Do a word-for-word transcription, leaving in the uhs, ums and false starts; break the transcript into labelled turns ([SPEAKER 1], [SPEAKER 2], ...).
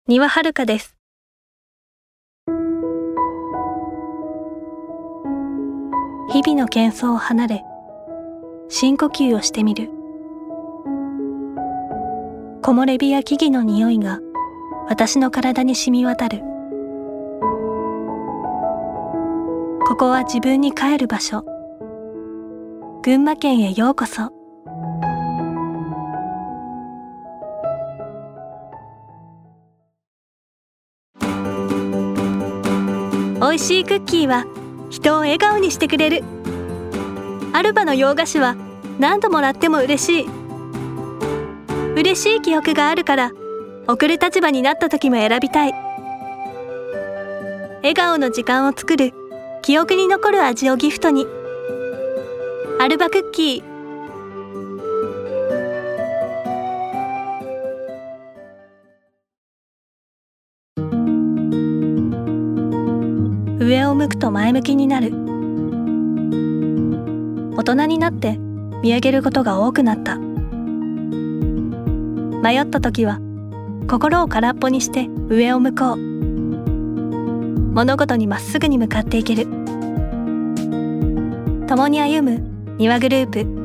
[SPEAKER 1] 丹羽遥です。日々の喧騒を離れ、深呼吸をしてみる。木漏れ日や木々の匂いが私の体に染み渡る。ここは自分に帰る場所。群馬県へようこそ。美味しいクッキーは人を笑顔にしてくれる。アルバの洋菓子は何度もらっても嬉しい。嬉しい記憶があるから送る立場になった時も選びたい。笑顔の時間を作る記憶に残る味をギフトに。アルバクッキー。上を向くと前向きになる。大人になって見上げることが多くなった。迷った時は心を空っぽにして上を向こう。物事にまっすぐに向かっていける。共に歩む丹羽グループ。